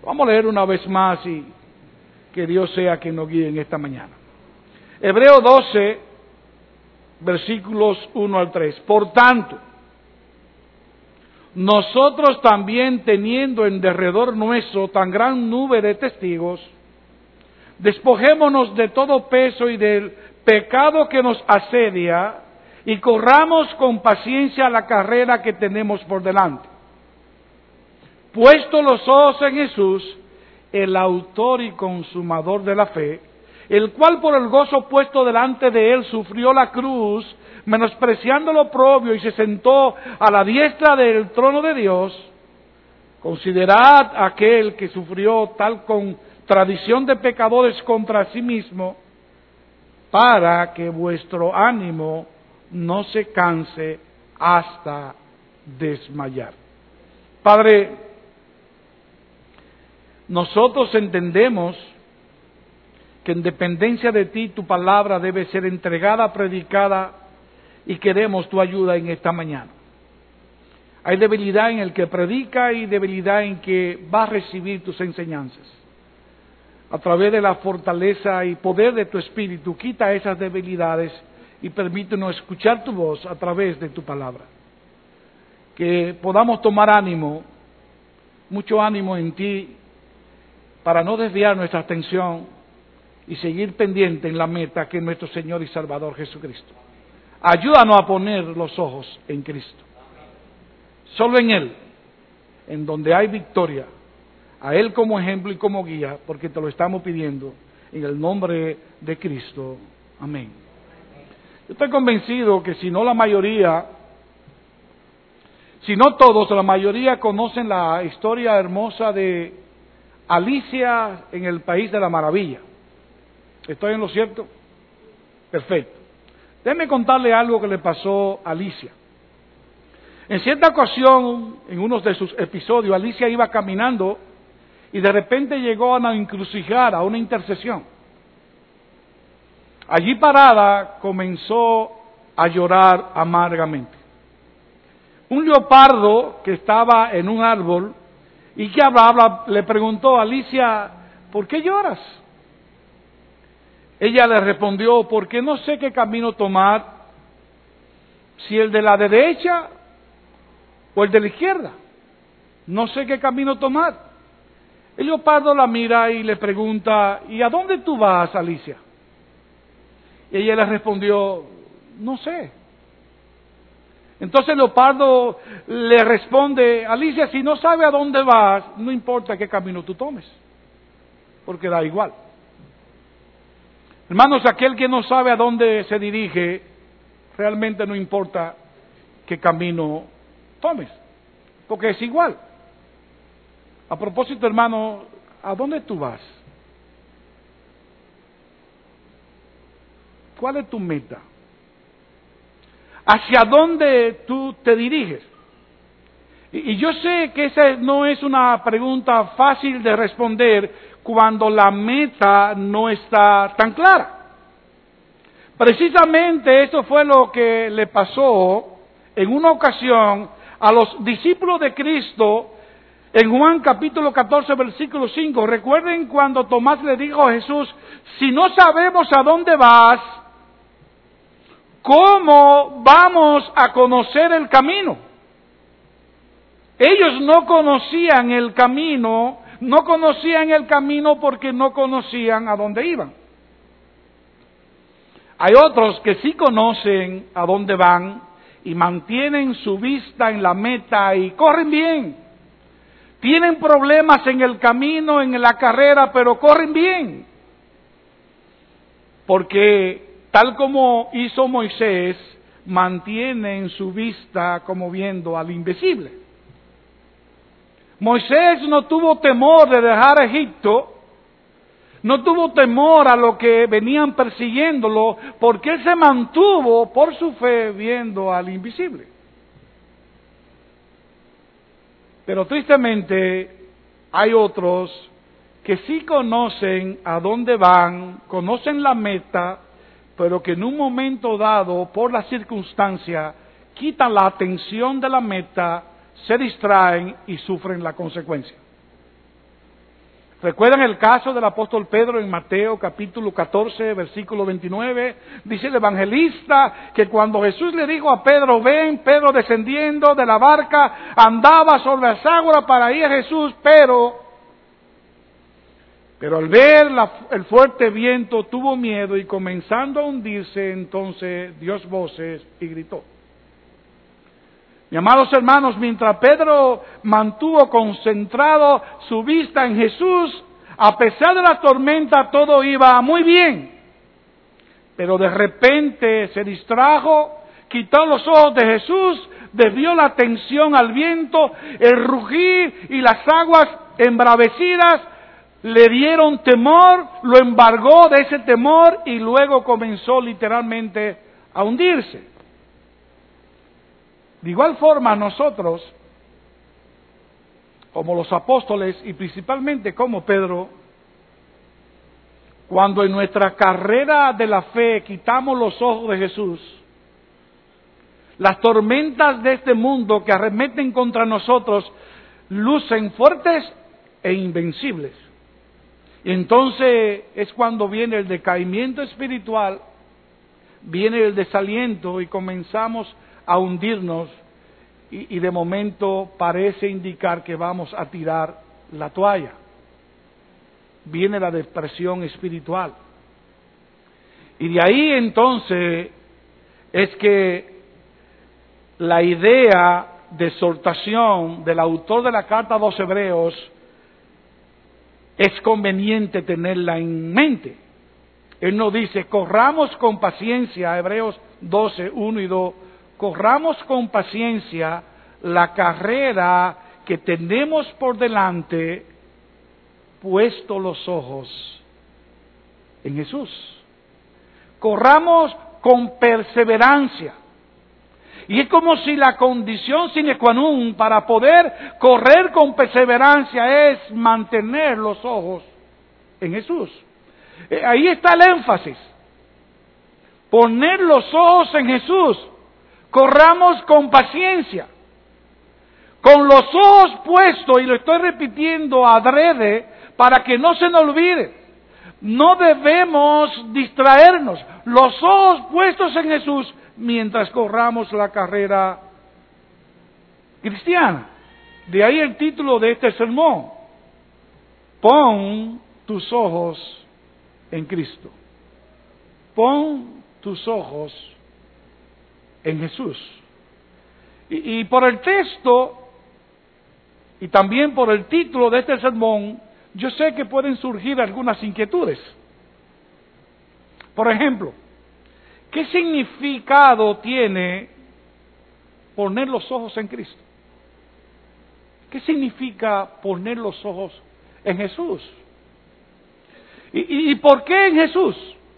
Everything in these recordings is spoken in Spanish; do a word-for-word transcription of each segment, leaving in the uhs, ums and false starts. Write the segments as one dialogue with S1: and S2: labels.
S1: Vamos a leer una vez más y que Dios sea quien nos guíe en esta mañana. Hebreos doce, versículos uno al tres. Por tanto, nosotros también teniendo en derredor nuestro tan gran nube de testigos, despojémonos de todo peso y del pecado que nos asedia y corramos con paciencia la carrera que tenemos por delante. Puesto los ojos en Jesús, el autor y consumador de la fe, el cual por el gozo puesto delante de él sufrió la cruz, menospreciando lo oprobio, y se sentó a la diestra del trono de Dios. Considerad aquel que sufrió tal contradicción de pecadores contra sí mismo, para que vuestro ánimo no se canse hasta desmayar. Padre, nosotros entendemos que en dependencia de ti tu palabra debe ser entregada, predicada, y queremos tu ayuda en esta mañana. Hay debilidad en el que predica y debilidad en que va a recibir tus enseñanzas. A través de la fortaleza y poder de tu Espíritu, quita esas debilidades y permítenos escuchar tu voz a través de tu palabra. Que podamos tomar ánimo, mucho ánimo en ti, para no desviar nuestra atención y seguir pendiente en la meta que es nuestro Señor y Salvador Jesucristo. Ayúdanos a poner los ojos en Cristo. Solo en Él, en donde hay victoria, a Él como ejemplo y como guía, porque te lo estamos pidiendo en el nombre de Cristo. Amén. Yo estoy convencido que si no la mayoría, si no todos, la mayoría conocen la historia hermosa de Alicia en el País de la Maravilla. ¿Estoy en lo cierto? Perfecto. Déjeme contarle algo que le pasó a Alicia. En cierta ocasión, en uno de sus episodios, Alicia iba caminando y de repente llegó a una encrucijada, a una intersección. Allí parada comenzó a llorar amargamente. Un leopardo que estaba en un árbol y que hablaba le preguntó a Alicia, ¿por qué lloras? Ella le respondió, porque no sé qué camino tomar, si el de la derecha o el de la izquierda. No sé qué camino tomar. El leopardo la mira y le pregunta, ¿y a dónde tú vas, Alicia? Y ella le respondió, no sé. Entonces el leopardo le responde, Alicia, si no sabes a dónde vas, no importa qué camino tú tomes, porque da igual. Hermanos, aquel que no sabe a dónde se dirige, realmente no importa qué camino tomes, porque es igual. A propósito, hermano, ¿a dónde tú vas? ¿Cuál es tu meta? ¿Hacia dónde tú te diriges? Y, y yo sé que esa no es una pregunta fácil de responder cuando la meta no está tan clara. Precisamente eso fue lo que le pasó en una ocasión a los discípulos de Cristo en Juan capítulo catorce, versículo cinco. Recuerden cuando Tomás le dijo a Jesús, si no sabemos a dónde vas, ¿cómo vamos a conocer el camino? Ellos no conocían el camino, no conocían el camino porque no conocían a dónde iban. Hay otros que sí conocen a dónde van y mantienen su vista en la meta y corren bien. Tienen problemas en el camino, en la carrera, pero corren bien. Porque tal como hizo Moisés, mantienen su vista como viendo al invisible. Moisés no tuvo temor de dejar Egipto, no tuvo temor a lo que venían persiguiéndolo, porque él se mantuvo por su fe viendo al invisible. Pero tristemente hay otros que sí conocen a dónde van, conocen la meta, pero que en un momento dado, por la circunstancia, quitan la atención de la meta, se distraen y sufren la consecuencia. ¿Recuerdan el caso del apóstol Pedro en Mateo capítulo catorce, versículo veintinueve? Dice el evangelista que cuando Jesús le dijo a Pedro, ven, Pedro descendiendo de la barca, andaba sobre las aguas para ir a Jesús, pero, pero al ver la, el fuerte viento tuvo miedo y comenzando a hundirse, entonces dio voces y gritó. Mis amados hermanos, mientras Pedro mantuvo concentrado su vista en Jesús, a pesar de la tormenta todo iba muy bien. Pero de repente se distrajo, quitó los ojos de Jesús, desvió la atención al viento, el rugir y las aguas embravecidas le dieron temor, lo embargó de ese temor y luego comenzó literalmente a hundirse. De igual forma nosotros, como los apóstoles y principalmente como Pedro, cuando en nuestra carrera de la fe quitamos los ojos de Jesús, las tormentas de este mundo que arremeten contra nosotros lucen fuertes e invencibles. Y entonces es cuando viene el decaimiento espiritual, viene el desaliento y comenzamos a hundirnos y, y de momento parece indicar que vamos a tirar la toalla. Viene la depresión espiritual. Y de ahí entonces es que la idea de exhortación del autor de la carta a los Hebreos es conveniente tenerla en mente. Él nos dice, corramos con paciencia, Hebreos doce, uno y dos, corramos con paciencia la carrera que tenemos por delante, puesto los ojos en Jesús. Corramos con perseverancia. Y es como si la condición sine qua non para poder correr con perseverancia es mantener los ojos en Jesús. Ahí está el énfasis. Poner los ojos en Jesús. Corramos con paciencia. Con los ojos puestos, y lo estoy repitiendo adrede, para que no se nos olvide. No debemos distraernos. Los ojos puestos en Jesús mientras corramos la carrera cristiana. De ahí el título de este sermón. Pon tus ojos en Cristo. Pon tus ojos en Jesús. Y, y por el texto y también por el título de este sermón, yo sé que pueden surgir algunas inquietudes. Por ejemplo, ¿qué significado tiene poner los ojos en Cristo? ¿Qué significa poner los ojos en Jesús? ¿Y, y, y por qué en Jesús?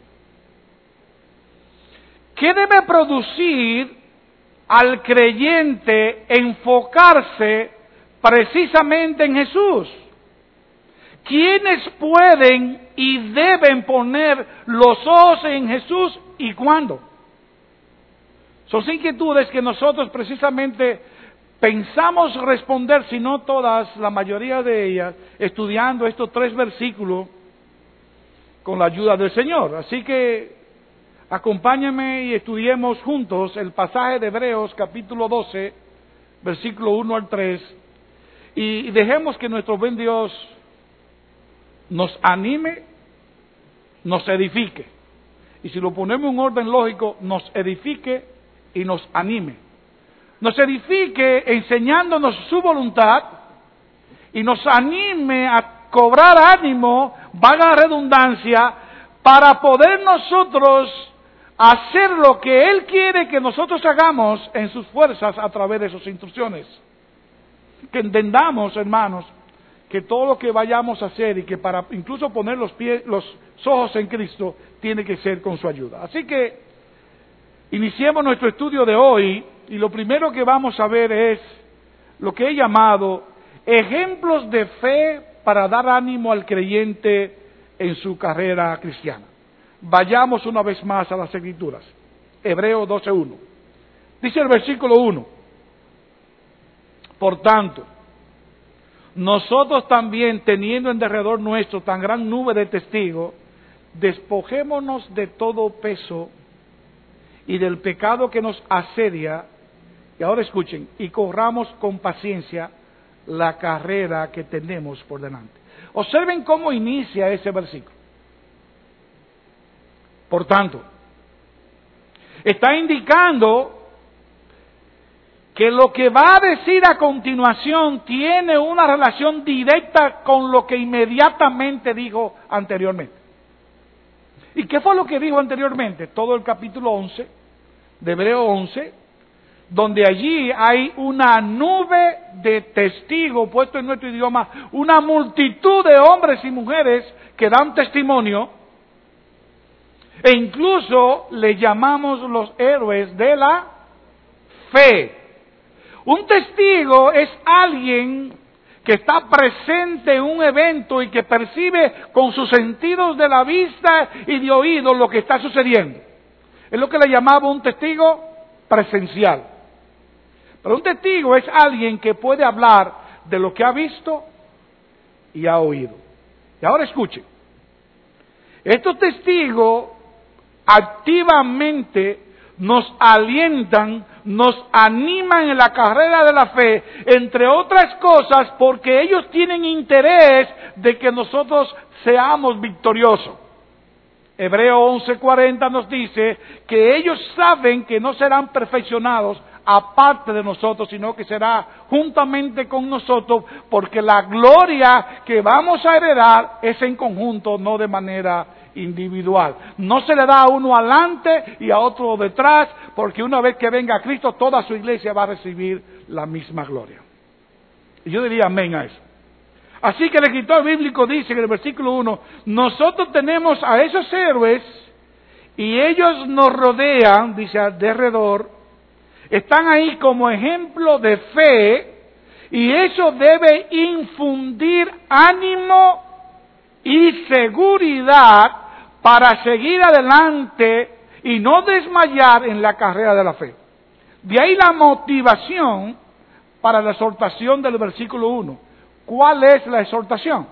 S1: ¿Qué debe producir al creyente enfocarse precisamente en Jesús? ¿Quiénes pueden y deben poner los ojos en Jesús y cuándo? Son inquietudes que nosotros precisamente pensamos responder, si no todas, la mayoría de ellas, estudiando estos tres versículos con la ayuda del Señor. Así que acompáñame y estudiemos juntos el pasaje de Hebreos capítulo doce, versículo uno al tres, y dejemos que nuestro buen Dios nos anime, nos edifique. Y si lo ponemos en orden lógico, nos edifique y nos anime. Nos edifique enseñándonos su voluntad y nos anime a cobrar ánimo, valga la redundancia, para poder nosotros hacer lo que Él quiere que nosotros hagamos en sus fuerzas a través de sus instrucciones. Que entendamos, hermanos, que todo lo que vayamos a hacer y que para incluso poner los pies, los ojos en Cristo, tiene que ser con su ayuda. Así que iniciemos nuestro estudio de hoy y lo primero que vamos a ver es lo que he llamado ejemplos de fe para dar ánimo al creyente en su carrera cristiana. Vayamos una vez más a las Escrituras. Hebreos doce uno. Dice el versículo uno. Por tanto, nosotros también, teniendo en derredor nuestro tan gran nube de testigos, despojémonos de todo peso y del pecado que nos asedia, y ahora escuchen, y corramos con paciencia la carrera que tenemos por delante. Observen cómo inicia ese versículo. Por tanto, está indicando que lo que va a decir a continuación tiene una relación directa con lo que inmediatamente dijo anteriormente. ¿Y qué fue lo que dijo anteriormente? Todo el capítulo once, de Hebreo once, donde allí hay una nube de testigos, puesto en nuestro idioma, una multitud de hombres y mujeres que dan testimonio, e incluso le llamamos los héroes de la fe. Un testigo es alguien que está presente en un evento y que percibe con sus sentidos de la vista y de oído lo que está sucediendo. Es lo que le llamaba un testigo presencial. Pero un testigo es alguien que puede hablar de lo que ha visto y ha oído. Y ahora escuchen. Estos testigos activamente nos alientan, nos animan en la carrera de la fe, entre otras cosas porque ellos tienen interés de que nosotros seamos victoriosos. Hebreo once cuarenta nos dice que ellos saben que no serán perfeccionados aparte de nosotros, sino que será juntamente con nosotros, porque la gloria que vamos a heredar es en conjunto, no de manera individual. No se le da a uno adelante y a otro detrás, porque una vez que venga Cristo, toda su iglesia va a recibir la misma gloria. Y yo diría amén a eso. Así que el escritor bíblico dice en el versículo uno, nosotros tenemos a esos héroes y ellos nos rodean, dice, alrededor, están ahí como ejemplo de fe, y eso debe infundir ánimo y seguridad para seguir adelante y no desmayar en la carrera de la fe. De ahí la motivación para la exhortación del versículo uno. ¿Cuál es la exhortación?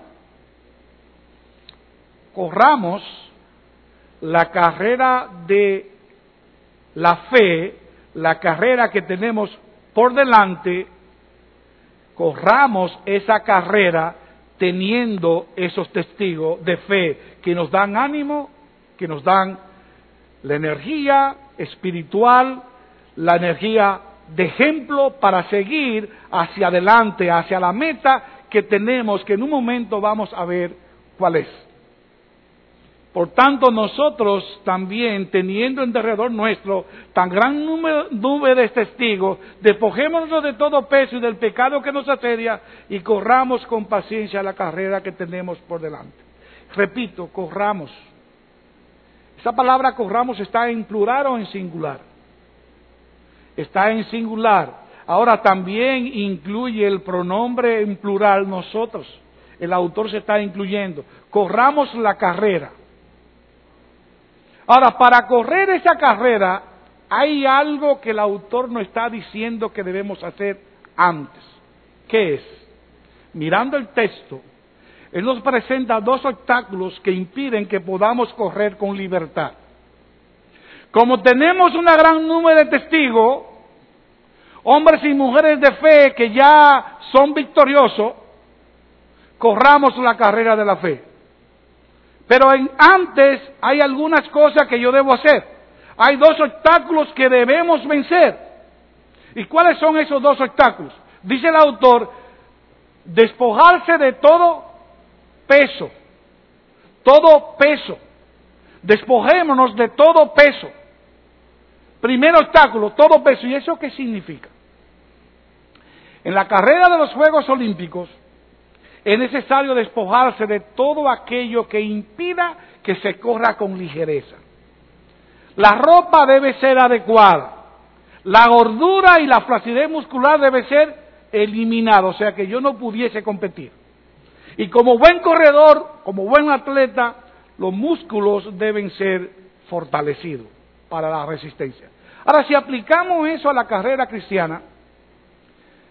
S1: Corramos la carrera de la fe, la carrera que tenemos por delante, corramos esa carrera teniendo esos testigos de fe que nos dan ánimo, que nos dan la energía espiritual, la energía de ejemplo para seguir hacia adelante, hacia la meta que tenemos, que en un momento vamos a ver cuál es. Por tanto, nosotros también, teniendo en derredor nuestro tan gran número, nube de testigos, despojémonos de todo peso y del pecado que nos asedia y corramos con paciencia la carrera que tenemos por delante. Repito, corramos. Esa palabra corramos está en plural o en singular. Está en singular. Ahora también incluye el pronombre en plural nosotros. El autor se está incluyendo. Corramos la carrera. Ahora, para correr esa carrera, hay algo que el autor nos está diciendo que debemos hacer antes. ¿Qué es? Mirando el texto, él nos presenta dos obstáculos que impiden que podamos correr con libertad. Como tenemos una gran número de testigos, hombres y mujeres de fe que ya son victoriosos, corramos la carrera de la fe. Pero en, antes hay algunas cosas que yo debo hacer. Hay dos obstáculos que debemos vencer. ¿Y cuáles son esos dos obstáculos? Dice el autor, despojarse de todo peso. Todo peso. Despojémonos de todo peso. Primer obstáculo, todo peso. ¿Y eso qué significa? En la carrera de los Juegos Olímpicos, es necesario despojarse de todo aquello que impida que se corra con ligereza. La ropa debe ser adecuada. La gordura y la flacidez muscular debe ser eliminada, o sea que yo no pudiese competir. Y como buen corredor, como buen atleta, los músculos deben ser fortalecidos para la resistencia. Ahora, si aplicamos eso a la carrera cristiana,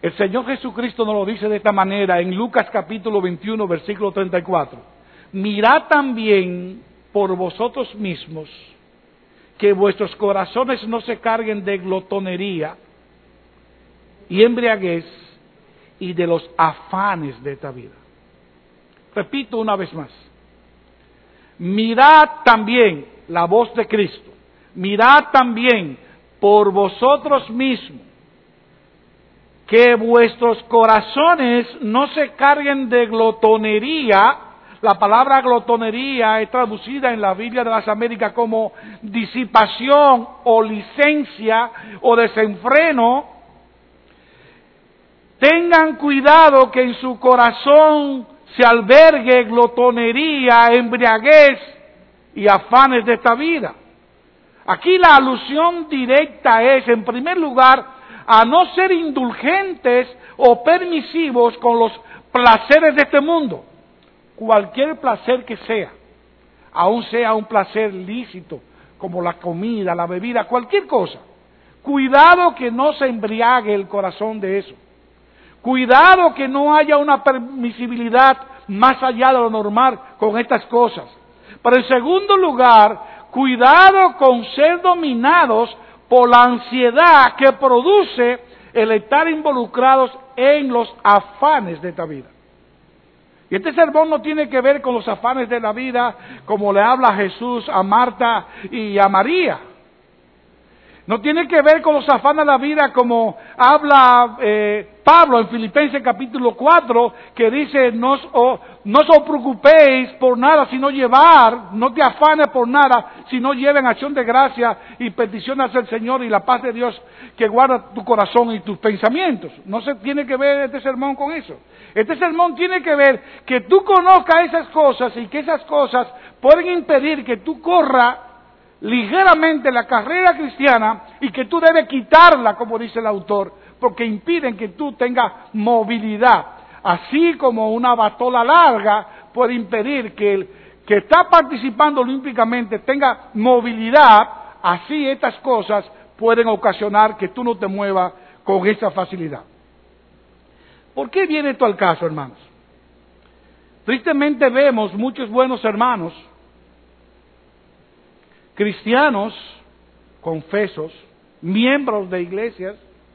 S1: El Señor Jesucristo nos lo dice de esta manera en Lucas capítulo veintiuno, versículo treinta y cuatro. Mirad también por vosotros mismos que vuestros corazones no se carguen de glotonería y embriaguez y de los afanes de esta vida. Repito una vez más. Mirad también, la voz de Cristo, mirad también por vosotros mismos que vuestros corazones no se carguen de glotonería. La palabra glotonería es traducida en la Biblia de las Américas como disipación o licencia o desenfreno. Tengan cuidado que en su corazón se albergue glotonería, embriaguez y afanes de esta vida. Aquí la alusión directa es, en primer lugar, a no ser indulgentes o permisivos con los placeres de este mundo. Cualquier placer que sea, aun sea un placer lícito, como la comida, la bebida, cualquier cosa. Cuidado que no se embriague el corazón de eso. Cuidado que no haya una permisibilidad más allá de lo normal con estas cosas. Pero en segundo lugar, cuidado con ser dominados por la ansiedad que produce el estar involucrados en los afanes de esta vida. Y este sermón no tiene que ver con los afanes de la vida como le habla Jesús a Marta y a María. No tiene que ver con los afanes de la vida como habla eh, Pablo en Filipenses capítulo cuatro, que dice, no, oh, no os preocupéis por nada, sino llevar, no te afanes por nada, sino lleven acción de gracia y peticiones al Señor y la paz de Dios que guarda tu corazón y tus pensamientos. No se tiene que ver este sermón con eso. Este sermón tiene que ver que tú conozcas esas cosas y que esas cosas pueden impedir que tú corras ligeramente la carrera cristiana y que tú debes quitarla, como dice el autor, porque impiden que tú tengas movilidad. Así como una batola larga puede impedir que el que está participando olímpicamente tenga movilidad, así estas cosas pueden ocasionar que tú no te muevas con esa facilidad. ¿Por qué viene esto al caso, hermanos? Tristemente vemos muchos buenos hermanos cristianos, confesos, miembros de iglesias,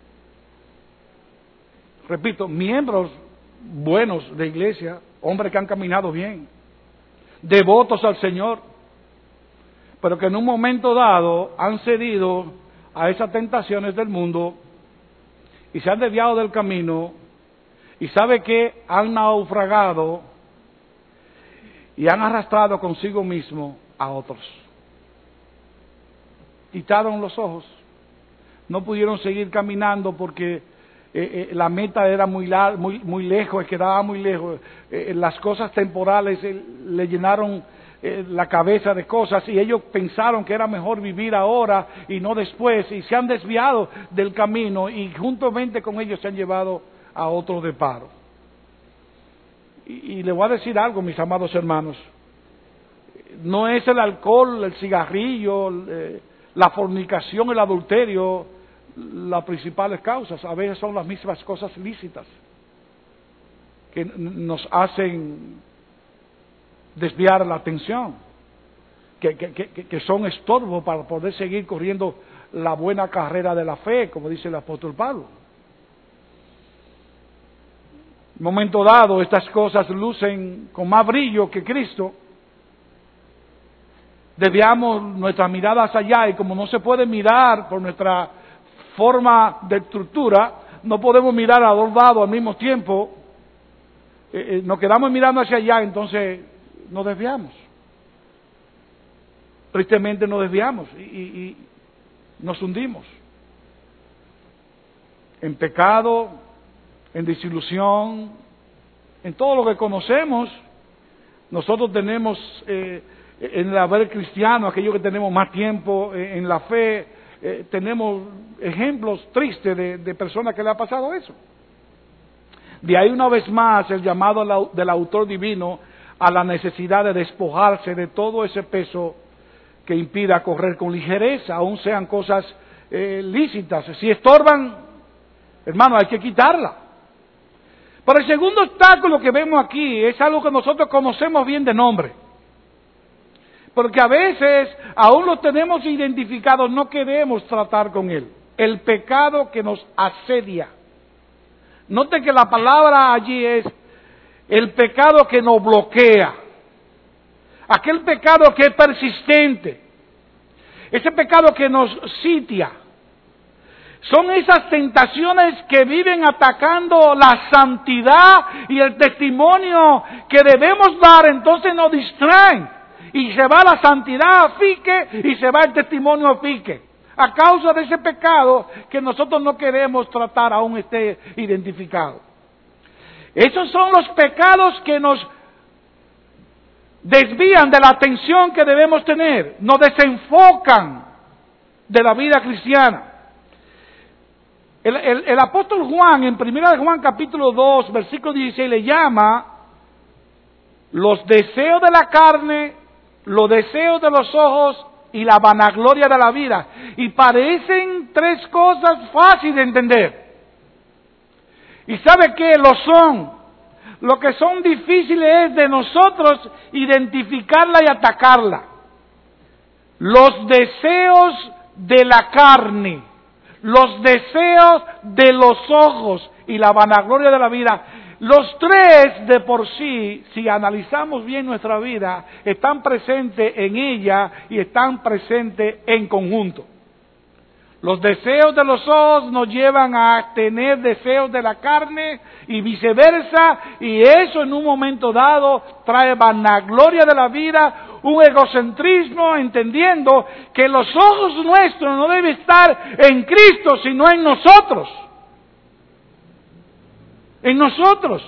S1: repito, miembros buenos de iglesia, hombres que han caminado bien, devotos al Señor, pero que en un momento dado han cedido a esas tentaciones del mundo y se han desviado del camino y sabe que han naufragado y han arrastrado consigo mismo a otros. Quitaron los ojos, no pudieron seguir caminando porque eh, eh, la meta era muy, lar- muy, muy lejos, quedaba muy lejos, eh, las cosas temporales eh, le llenaron eh, la cabeza de cosas y ellos pensaron que era mejor vivir ahora y no después, y se han desviado del camino y juntamente con ellos se han llevado a otro de paro. Y, y le voy a decir algo, mis amados hermanos, no es el alcohol, el cigarrillo, eh, la fornicación, el adulterio, las principales causas. A veces son las mismas cosas lícitas que nos hacen desviar la atención, que, que, que, que son estorbo para poder seguir corriendo la buena carrera de la fe, como dice el apóstol Pablo. En un momento dado, estas cosas lucen con más brillo que Cristo. Desviamos nuestras miradas allá y como no se puede mirar por nuestra forma de estructura, no podemos mirar a dos lados al mismo tiempo, eh, eh, nos quedamos mirando hacia allá, entonces nos desviamos. Tristemente nos desviamos y, y, y nos hundimos en pecado, en desilusión, en todo lo que conocemos. Nosotros tenemos... Eh, en el haber cristiano, aquellos que tenemos más tiempo eh, en la fe, eh, tenemos ejemplos tristes de, de personas que le ha pasado eso. De ahí una vez más el llamado del autor divino a la necesidad de despojarse de todo ese peso que impida correr con ligereza, aun sean cosas eh, lícitas. Si estorban, Hermano, hay que quitarla. Pero el segundo obstáculo que vemos aquí es algo que nosotros conocemos bien de nombre. Porque a veces, aún lo tenemos identificado, no queremos tratar con él. El pecado que nos asedia. Note que la palabra allí es el pecado que nos bloquea. Aquel pecado que es persistente. Ese pecado que nos sitia. Son esas tentaciones que viven atacando la santidad y el testimonio que debemos dar, entonces nos distraen. Y se va la santidad a pique y se va el testimonio a pique. A causa de ese pecado que nosotros no queremos tratar aún esté identificado. Esos son los pecados que nos desvían de la atención que debemos tener, nos desenfocan de la vida cristiana. El, el, el apóstol Juan, en primera de Juan capítulo dos, versículo dieciséis, le llama los deseos de la carne, los deseos de los ojos y la vanagloria de la vida. Y parecen tres cosas fáciles de entender. ¿Y sabe qué? Lo son. Lo que son difíciles es de nosotros identificarla y atacarla. Los deseos de la carne, los deseos de los ojos y la vanagloria de la vida. Los tres de por sí, si analizamos bien nuestra vida, están presentes en ella y están presentes en conjunto. Los deseos de los ojos nos llevan a tener deseos de la carne y viceversa, y eso en un momento dado trae vanagloria de la vida, un egocentrismo, entendiendo que los ojos nuestros no deben estar en Cristo, sino en nosotros. En nosotros.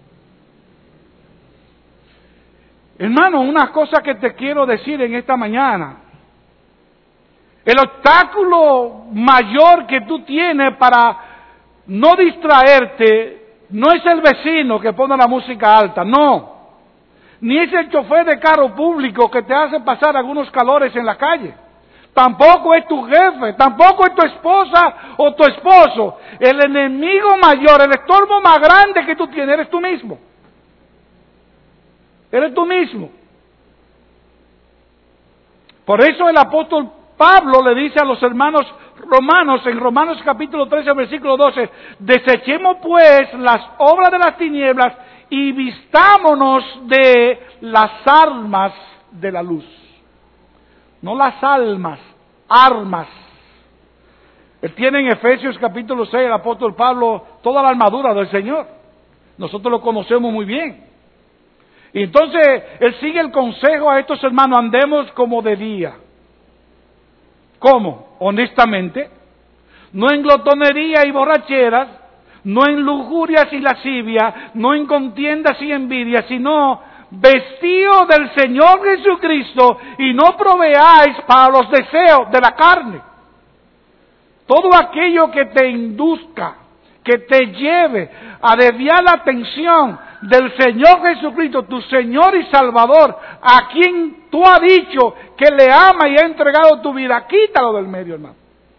S1: Hermano, una cosa que te quiero decir en esta mañana. El obstáculo mayor que tú tienes para no distraerte no es el vecino que pone la música alta, no. Ni es el chofer de carro público que te hace pasar algunos calores en la calle. Tampoco es tu jefe, tampoco es tu esposa o tu esposo. El enemigo mayor, el estorbo más grande que tú tienes, eres tú mismo. Eres tú mismo. Por eso el apóstol Pablo le dice a los hermanos romanos, en Romanos capítulo trece, versículo doce, desechemos pues las obras de las tinieblas y vistámonos de las armas de la luz. No las almas, armas. Él tiene en Efesios capítulo seis, el apóstol Pablo, toda la armadura del Señor. Nosotros lo conocemos muy bien. Y entonces, él sigue el consejo a estos hermanos, andemos como de día. ¿Cómo? Honestamente. No en glotonería y borracheras, no en lujurias y lascivia, no en contiendas y envidias, sino vestido del Señor Jesucristo y no proveáis para los deseos de la carne. Todo aquello que te induzca, que te lleve a desviar la atención del Señor Jesucristo, tu Señor y Salvador, a quien tú has dicho que le ama y ha entregado tu vida, quítalo del medio, hermano.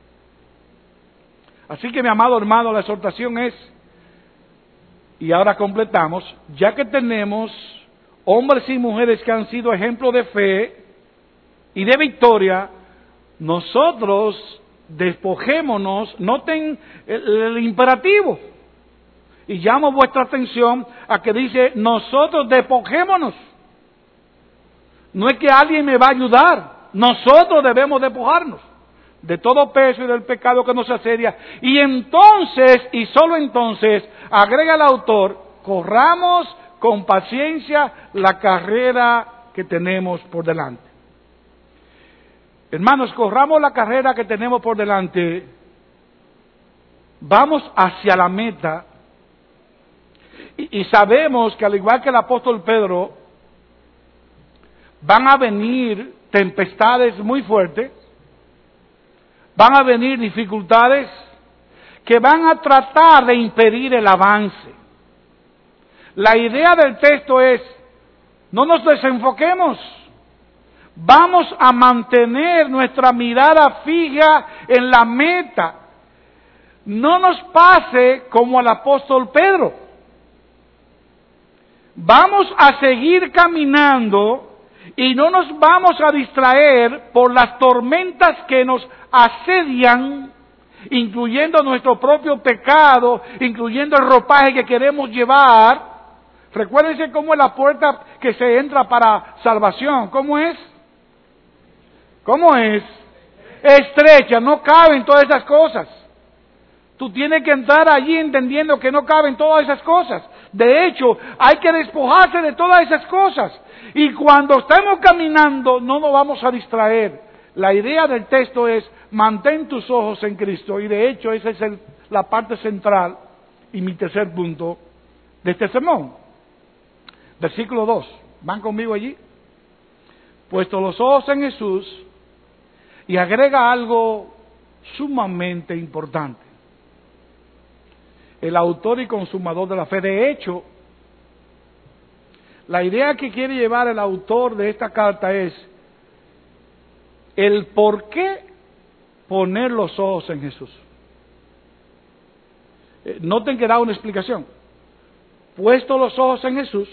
S1: Así que, mi amado hermano, la exhortación es, y ahora completamos, ya que tenemos hombres y mujeres que han sido ejemplos de fe y de victoria, nosotros despojémonos, noten el, el imperativo, y llamo vuestra atención a que dice, nosotros despojémonos. No es que alguien me va a ayudar, nosotros debemos despojarnos de todo peso y del pecado que nos asedia. Y entonces, y solo entonces, agrega el autor, corramos con paciencia la carrera que tenemos por delante. Hermanos, corramos la carrera que tenemos por delante, vamos hacia la meta, y, y sabemos que al igual que el apóstol Pedro, van a venir tempestades muy fuertes, van a venir dificultades que van a tratar de impedir el avance. La idea del texto es, no nos desenfoquemos, vamos a mantener nuestra mirada fija en la meta. no nos pase como al apóstol Pedro. Vamos a seguir caminando y no nos vamos a distraer por las tormentas que nos asedian, incluyendo nuestro propio pecado, incluyendo el ropaje que queremos llevar. Recuérdense cómo es la puerta que se entra para salvación. ¿Cómo es? ¿Cómo es? Estrecha, no caben todas esas cosas. Tú tienes que entrar allí entendiendo que no caben todas esas cosas. De hecho, hay que despojarse de todas esas cosas. Y cuando estemos caminando, no nos vamos a distraer. La idea del texto es, mantén tus ojos en Cristo. Y de hecho, esa es el, la parte central y mi tercer punto de este sermón. Versículo dos. ¿Van conmigo allí? Puesto los ojos en Jesús, y agrega algo sumamente importante. El autor y consumador de la fe. De hecho, la idea que quiere llevar el autor de esta carta es el por qué poner los ojos en Jesús. Eh, noten que da una explicación. Puesto los ojos en Jesús,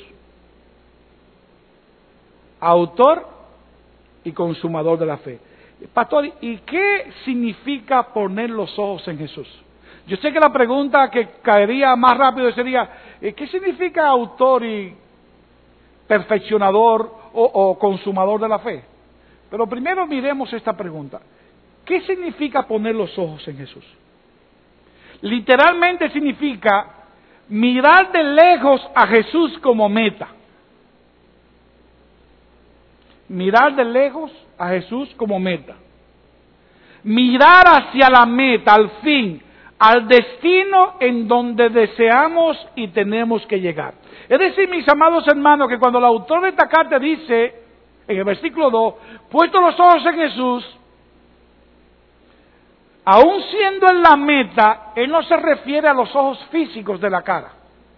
S1: autor y consumador de la fe. Pastor, ¿y qué significa poner los ojos en Jesús? Yo sé que la pregunta que caería más rápido sería, ¿qué significa autor y perfeccionador o, o consumador de la fe? Pero primero miremos esta pregunta. ¿Qué significa poner los ojos en Jesús? Literalmente significa mirar de lejos a Jesús como meta. Mirar de lejos a Jesús como meta. Mirar hacia la meta, al fin, al destino en donde deseamos y tenemos que llegar. Es decir, mis amados hermanos, que cuando el autor de esta carta dice, en el versículo dos, puesto los ojos en Jesús, aun siendo en la meta, él no se refiere a los ojos físicos de la cara.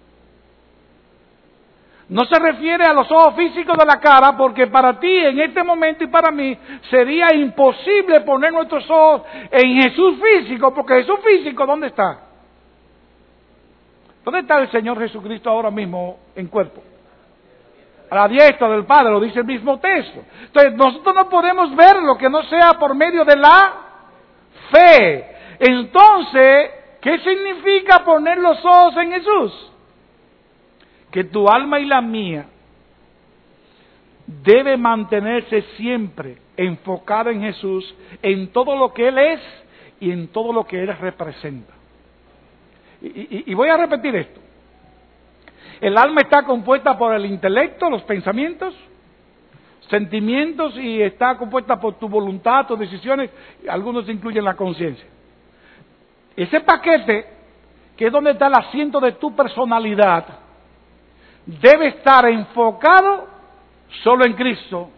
S1: No se refiere a los ojos físicos de la cara, porque para ti en este momento y para mí sería imposible poner nuestros ojos en Jesús físico, porque Jesús físico, ¿dónde está? ¿Dónde está el Señor Jesucristo ahora mismo en cuerpo? A la diestra del Padre, lo dice el mismo texto. Entonces nosotros no podemos ver lo que no sea por medio de la fe. Entonces, ¿qué significa poner los ojos en Jesús? Que tu alma y la mía debe mantenerse siempre enfocada en Jesús, en todo lo que Él es y en todo lo que Él representa. Y, y, y voy a repetir esto. El alma está compuesta por el intelecto, los pensamientos, sentimientos, y está compuesta por tu voluntad, tus decisiones, algunos incluyen la conciencia. Ese paquete, que es donde está el asiento de tu personalidad, debe estar enfocado solo en Cristo,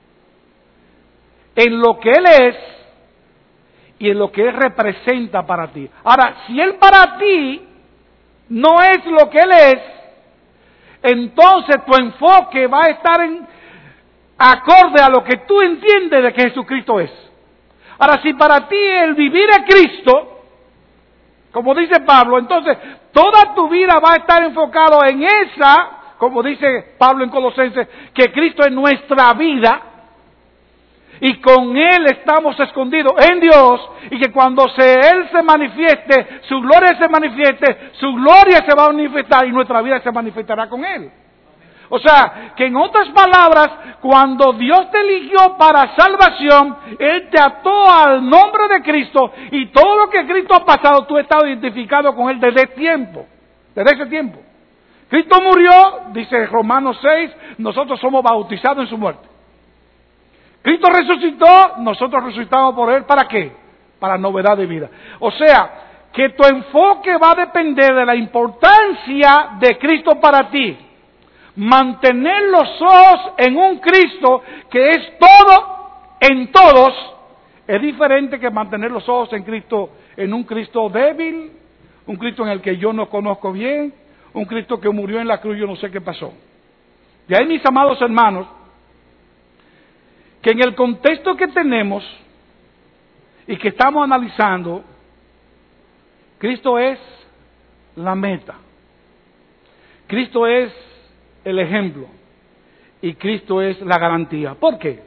S1: en lo que Él es y en lo que Él representa para ti. Ahora, si Él para ti no es lo que Él es, entonces tu enfoque va a estar en acorde a lo que tú entiendes de que Jesucristo es. Ahora, si para ti el vivir es Cristo, como dice Pablo, entonces toda tu vida va a estar enfocado en esa, como dice Pablo en Colosenses, que Cristo es nuestra vida y con Él estamos escondidos en Dios, y que cuando se, Él se manifieste, su gloria se manifieste, su gloria se va a manifestar y nuestra vida se manifestará con Él. O sea, que en otras palabras, cuando Dios te eligió para salvación, Él te ató al nombre de Cristo, y todo lo que Cristo ha pasado, tú has estado identificado con Él desde tiempo, desde ese tiempo. Cristo murió, dice Romanos seis, nosotros somos bautizados en su muerte. Cristo resucitó, nosotros resucitamos por Él, ¿para qué? Para novedad de vida. O sea, que tu enfoque va a depender de la importancia de Cristo para ti. Mantener los ojos en un Cristo que es todo en todos, es diferente que mantener los ojos en Cristo, en un Cristo débil, un Cristo en el que yo no conozco bien, un Cristo que murió en la cruz, yo no sé qué pasó. Y ahí, mis amados hermanos, que en el contexto que tenemos y que estamos analizando, Cristo es la meta. Cristo es el ejemplo. Y Cristo es la garantía. ¿Por qué?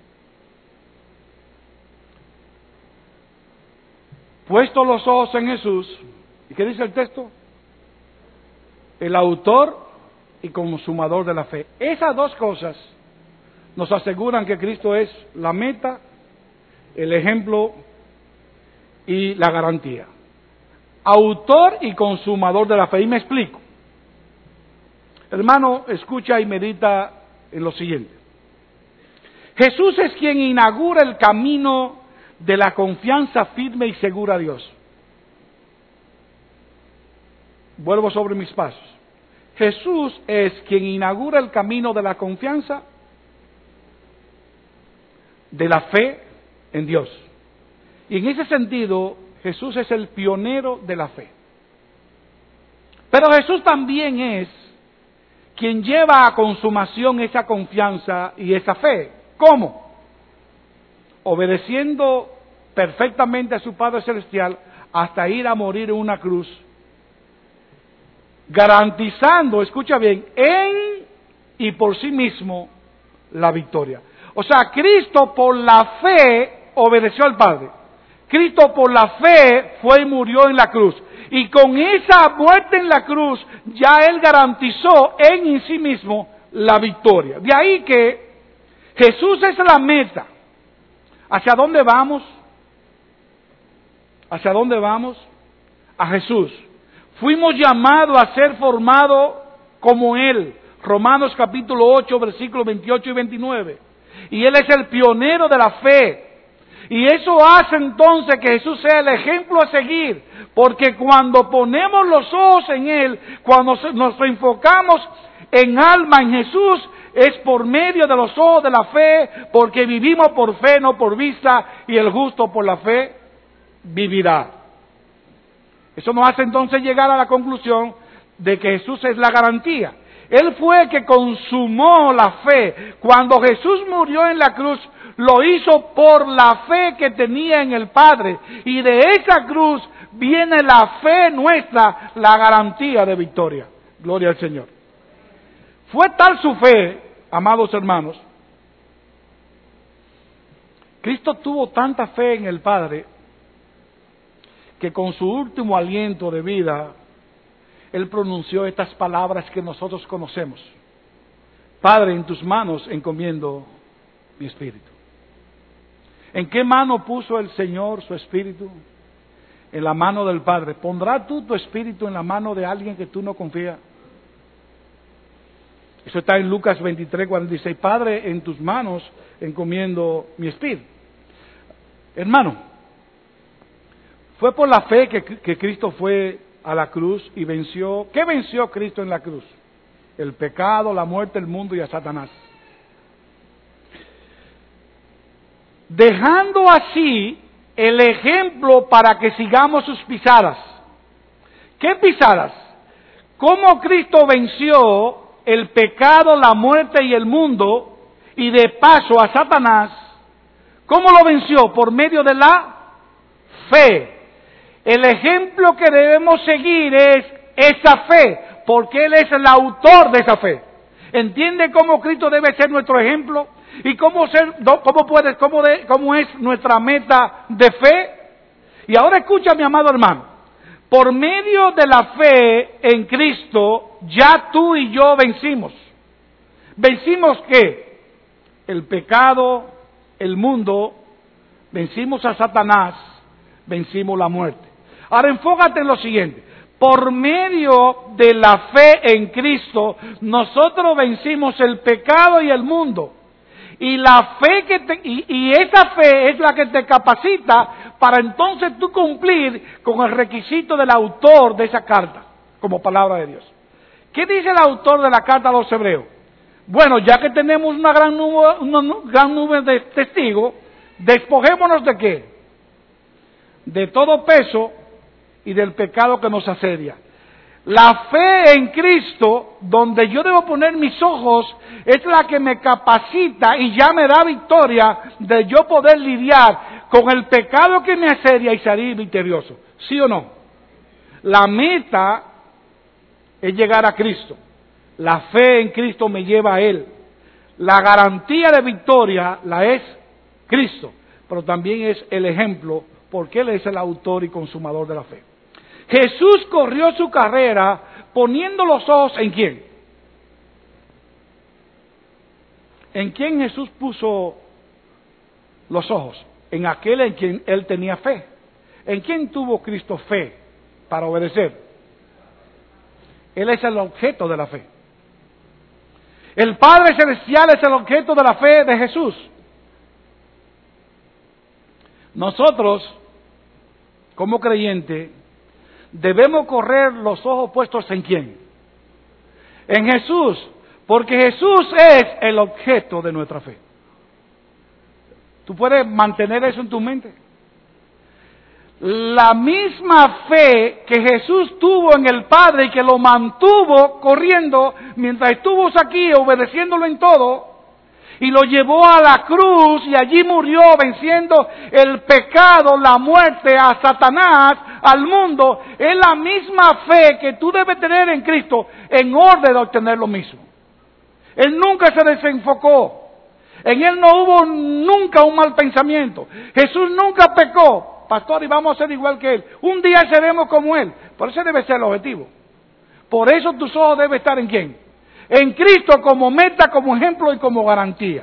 S1: Puesto los ojos en Jesús, ¿y qué dice el texto? El autor y consumador de la fe. Esas dos cosas nos aseguran que Cristo es la meta, el ejemplo y la garantía. Autor y consumador de la fe. Y me explico. Hermano, escucha y medita en lo siguiente. Jesús es quien inaugura el camino de la confianza firme y segura a Dios. Vuelvo sobre mis pasos. Jesús es quien inaugura el camino de la confianza, de la fe en Dios. Y en ese sentido, Jesús es el pionero de la fe. Pero Jesús también es quien lleva a consumación esa confianza y esa fe. ¿Cómo? Obedeciendo perfectamente a su Padre Celestial hasta ir a morir en una cruz, garantizando, escucha bien, en y por sí mismo la victoria. O sea, Cristo por la fe obedeció al Padre. Cristo por la fe fue y murió en la cruz. Y con esa muerte en la cruz ya Él garantizó en y sí mismo la victoria. De ahí que Jesús es la meta. ¿Hacia dónde vamos? ¿Hacia dónde vamos? A Jesús. Fuimos llamados a ser formados como Él. Romanos capítulo ocho, versículos veintiocho y veintinueve. Y Él es el pionero de la fe. Y eso hace entonces que Jesús sea el ejemplo a seguir. Porque cuando ponemos los ojos en Él, cuando nos enfocamos en alma en Jesús, es por medio de los ojos de la fe, porque vivimos por fe, no por vista, y el justo por la fe vivirá. Eso nos hace entonces llegar a la conclusión de que Jesús es la garantía. Él fue el que consumó la fe. Cuando Jesús murió en la cruz, lo hizo por la fe que tenía en el Padre. Y de esa cruz viene la fe nuestra, la garantía de victoria. Gloria al Señor. Fue tal su fe, amados hermanos, Cristo tuvo tanta fe en el Padre, que con su último aliento de vida, Él pronunció estas palabras que nosotros conocemos. Padre, en tus manos encomiendo mi espíritu. ¿En qué mano puso el Señor su espíritu? En la mano del Padre. ¿Pondrás tú tu espíritu en la mano de alguien que tú no confías? Eso está en Lucas veintitrés, cuarenta y seis. Padre, en tus manos encomiendo mi espíritu. Hermano, fue por la fe que, que Cristo fue a la cruz y venció. ¿Qué venció Cristo en la cruz? El pecado, la muerte, el mundo y a Satanás. Dejando así el ejemplo para que sigamos sus pisadas. ¿Qué pisadas? ¿Cómo Cristo venció el pecado, la muerte y el mundo, y de paso a Satanás? ¿Cómo lo venció? Por medio de la fe. El ejemplo que debemos seguir es esa fe, porque Él es el autor de esa fe. ¿Entiende cómo Cristo debe ser nuestro ejemplo? ¿Y cómo, ser, cómo, puede, cómo, de, cómo es nuestra meta de fe? Y ahora escucha, mi amado hermano. Por medio de la fe en Cristo, ya tú y yo vencimos. ¿Vencimos qué? El pecado, el mundo, vencimos a Satanás, vencimos la muerte. Ahora enfócate en lo siguiente. Por medio de la fe en Cristo, nosotros vencimos el pecado y el mundo. Y la fe que te, y, y esa fe es la que te capacita para entonces tú cumplir con el requisito del autor de esa carta, como palabra de Dios. ¿Qué dice el autor de la carta a los hebreos? Bueno, ya que tenemos una gran nube, una gran nube de testigos, despojémonos de qué? De todo peso y del pecado que nos asedia. La fe en Cristo, donde yo debo poner mis ojos, es la que me capacita y ya me da victoria de yo poder lidiar con el pecado que me asedia y salir victorioso. ¿Sí o no? La meta es llegar a Cristo. La fe en Cristo me lleva a Él. La garantía de victoria la es Cristo, pero también es el ejemplo, porque Él es el autor y consumador de la fe. Jesús corrió su carrera poniendo los ojos en quién. ¿En quién Jesús puso los ojos? En aquel en quien Él tenía fe. ¿En quién tuvo Cristo fe para obedecer? Él es el objeto de la fe. El Padre Celestial es el objeto de la fe de Jesús. Nosotros, como creyentes, debemos correr los ojos puestos en quién. En Jesús, porque Jesús es el objeto de nuestra fe. ¿Tú puedes mantener eso en tu mente? La misma fe que Jesús tuvo en el Padre y que lo mantuvo corriendo mientras estuvo aquí, obedeciéndolo en todo, y lo llevó a la cruz y allí murió venciendo el pecado, la muerte, a Satanás, al mundo, es la misma fe que tú debes tener en Cristo en orden de obtener lo mismo. Él nunca se desenfocó. En Él no hubo nunca un mal pensamiento. Jesús nunca pecó. Pastor, y vamos a ser igual que Él. Un día seremos como Él. Por eso debe ser el objetivo. Por eso tus ojos deben estar en quién. En Cristo como meta, como ejemplo y como garantía.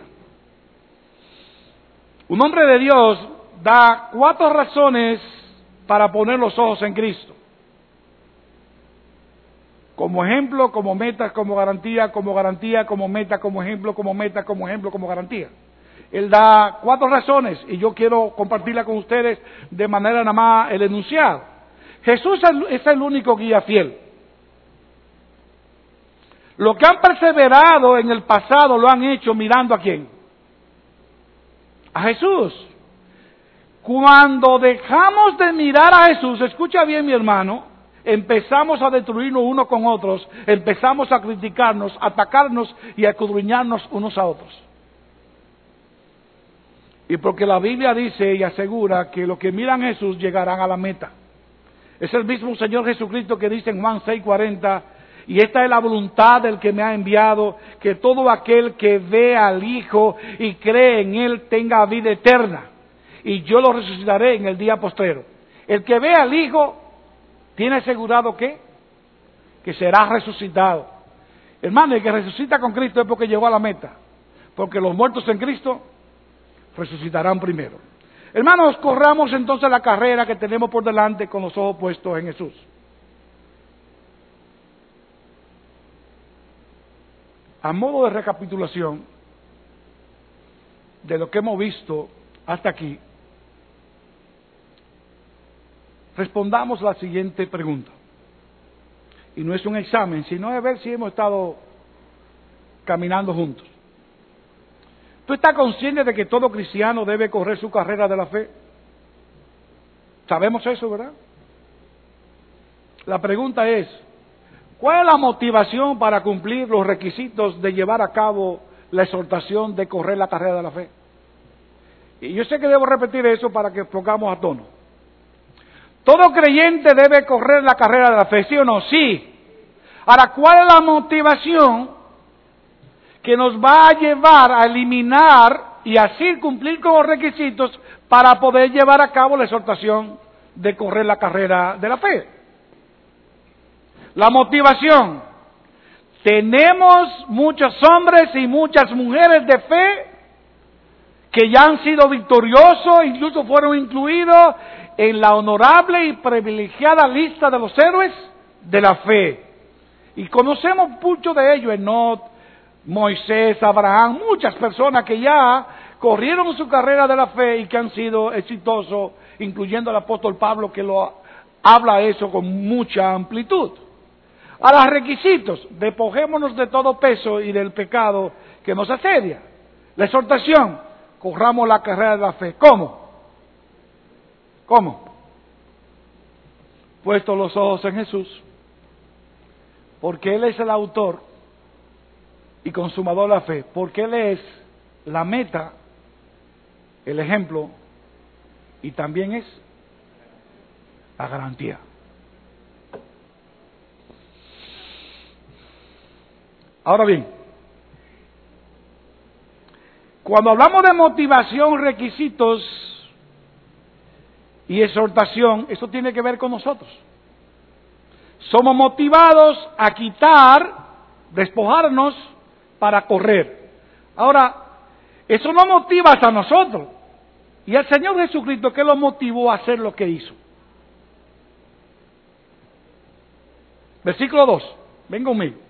S1: Un hombre de Dios da cuatro razones para poner los ojos en Cristo. Como ejemplo, como meta, como garantía, como garantía, como meta, como ejemplo, como meta, como ejemplo, como garantía. Él da cuatro razones y yo quiero compartirla con ustedes de manera nada más el enunciado. Jesús es el único guía fiel. Los que han perseverado en el pasado lo han hecho mirando a quién. A Jesús. Cuando dejamos de mirar a Jesús, escucha bien mi hermano, empezamos a destruirnos unos con otros, empezamos a criticarnos, a atacarnos y a escudriñarnos unos a otros. Y porque la Biblia dice y asegura que los que miran a Jesús llegarán a la meta. Es el mismo Señor Jesucristo que dice en Juan seis cuarenta, y esta es la voluntad del que me ha enviado, que todo aquel que ve al Hijo y cree en Él tenga vida eterna, y yo lo resucitaré en el día postrero. El que ve al Hijo tiene asegurado que, que será resucitado. Hermano, el que resucita con Cristo es porque llegó a la meta, porque los muertos en Cristo resucitarán primero. Hermanos, corramos entonces la carrera que tenemos por delante con los ojos puestos en Jesús. A modo de recapitulación de lo que hemos visto hasta aquí, respondamos la siguiente pregunta. Y no es un examen, sino es ver si hemos estado caminando juntos. ¿Tú estás consciente de que todo cristiano debe correr su carrera de la fe? Sabemos eso, ¿verdad? La pregunta es, ¿cuál es la motivación para cumplir los requisitos de llevar a cabo la exhortación de correr la carrera de la fe? Y yo sé que debo repetir eso para que pongamos a tono. ¿Todo creyente debe correr la carrera de la fe, sí o no? Sí. Ahora, ¿cuál es la motivación que nos va a llevar a eliminar y así cumplir con los requisitos para poder llevar a cabo la exhortación de correr la carrera de la fe? La motivación. Tenemos muchos hombres y muchas mujeres de fe que ya han sido victoriosos, incluso fueron incluidos en la honorable y privilegiada lista de los héroes de la fe. Y conocemos mucho de ellos, Enoc, Moisés, Abraham, muchas personas que ya corrieron su carrera de la fe y que han sido exitosos, incluyendo el apóstol Pablo, que lo habla eso con mucha amplitud. A los requisitos, despojémonos de todo peso y del pecado que nos asedia. La exhortación, corramos la carrera de la fe. ¿Cómo? ¿Cómo? Puestos los ojos en Jesús, porque Él es el autor y consumador de la fe, porque Él es la meta, el ejemplo, y también es la garantía. Ahora bien, cuando hablamos de motivación, requisitos y exhortación, eso tiene que ver con nosotros. Somos motivados a quitar, despojarnos para correr. Ahora, eso no motiva a nosotros. Y el Señor Jesucristo, ¿qué lo motivó a hacer lo que hizo? Versículo dos, ven conmigo.